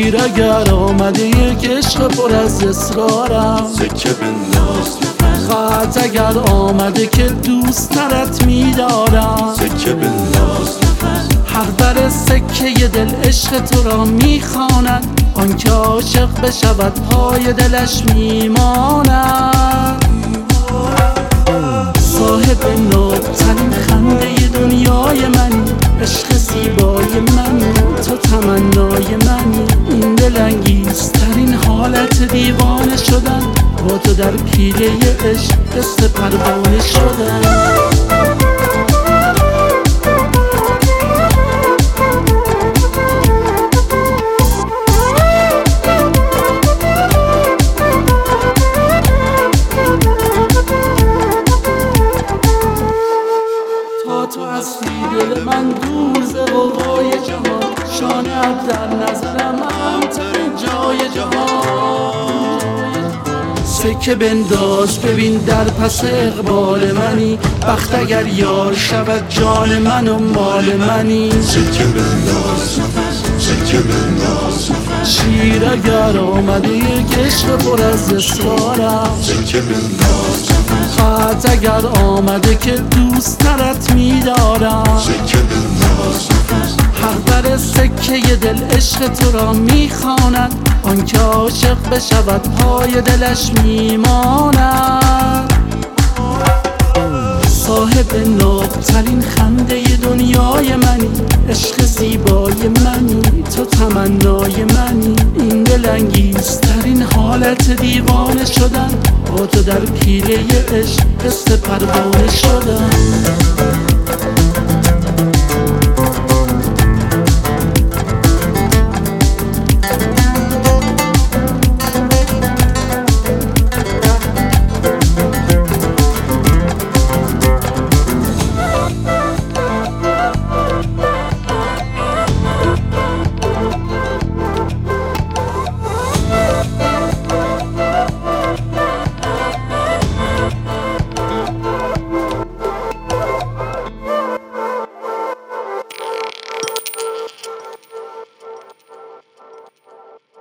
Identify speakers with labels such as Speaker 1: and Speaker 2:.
Speaker 1: شیر اگر آمده یک عشق پر از اصرارم،
Speaker 2: سکه بنداز
Speaker 1: خط اگر آمده که دوست ترت میدارم،
Speaker 2: سکه بنداز
Speaker 1: هر بر سکه دل عشق تو را میخواند، آن که عاشق بشود پای دلش میماند. صاحب نابترین خنده دنیای منی، عشق زیبای من، تو تمنای منی. این دلانگیزترین حالت دیوانه شدن، با تو در پیله عشق قصه پروانه شدن. تو هستی دل من دور ز غوغای جهان، شانه‌ات در نظرم اهم‌ترین جای جهان. سکه بنداز ببین در پس اقبال منی، بخت اگر یار شود جان من و مال منی.
Speaker 2: سکه بنداز سکه بنداز
Speaker 1: شیر اگر آمده یک عشق پر از اصرارم،
Speaker 2: سکه بنداز
Speaker 1: خط اگر آمده که دوست ترت میدارم،
Speaker 2: سکه بنداز
Speaker 1: هر بر سکه دل عشق تو را میخواند، آن که عاشق بشود پای دلش میماند. صاحب نابترین خنده دنیای منی، عشق زیبای منی، تو تمنای منی. این دلانگیزترین حالت دیوانه شدن، با تو در پیله عشق قصه پروانه شدن.